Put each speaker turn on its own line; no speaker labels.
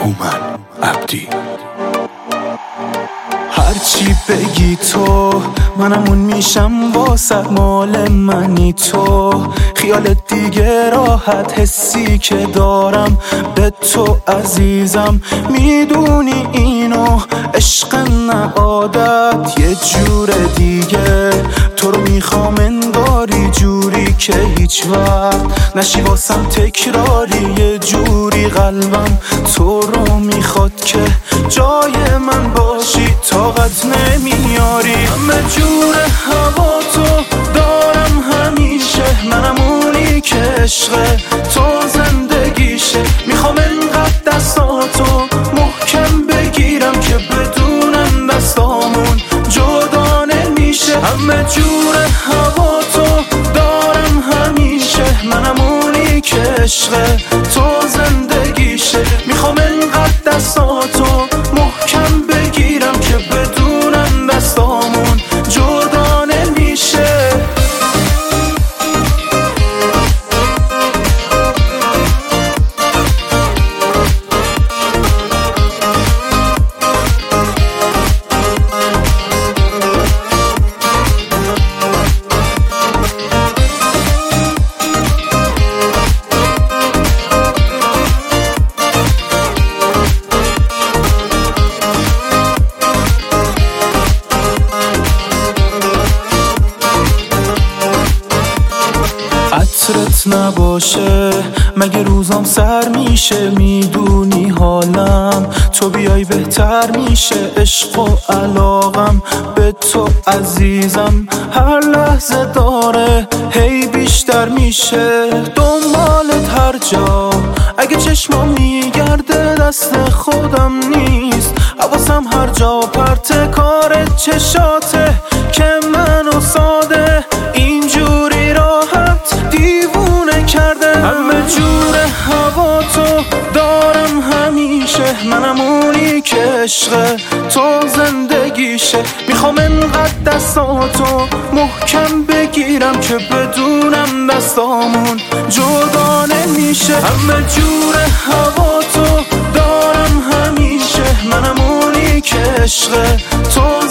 هومن عبدی. هرچی بگی تو منمون میشم واسه مال منی تو. خیالت دیگه راحت، حسی که دارم به تو عزیزم. میدونی اینو عشق نه عادت، یه جور دیگه تو رو میخوام انگاری جوری که هیچ وقت نشی واسم تکراری. یه جوری قلبم تو رو میخواد که جای من باشی، طاقت نمیاری. همه جور هوا تو دارم همیشه، منم اونی که عشق تو زندگیشه. میخوام انقدر دستاتو محکم بگیرم که بدونم دستامون جدا نمیشه. همه جور هوا تو دارم همیشه، منم اونی که عشق تو زندگیشه. میخوام انقدر دستاتو محکم بگیرم که بدونم دستامون جدا نمیشه. عطرت نباشه مگه روزام سر میشه. میدونی حالم تو بیای بهتر میشه. عشق و علاقم به تو عزیزم هر لحظه داره هی بیشتر میشه. دنبالت هر جا اگه چشمام میگرده دست خودم نیست. حواسم هر جا پرت کار چشاته که منو ساده اینجوری راحت دیوونه کرده. همه جور هوا تو دارم همیشه، منم اونی که عشق تو زندگیشه. میخوام انقدر دستاتو محکم بگیرم که بدونم دستامون جدا نمیشه. همه جور هوا تو دارم همیشه، منم اونی که عشق تو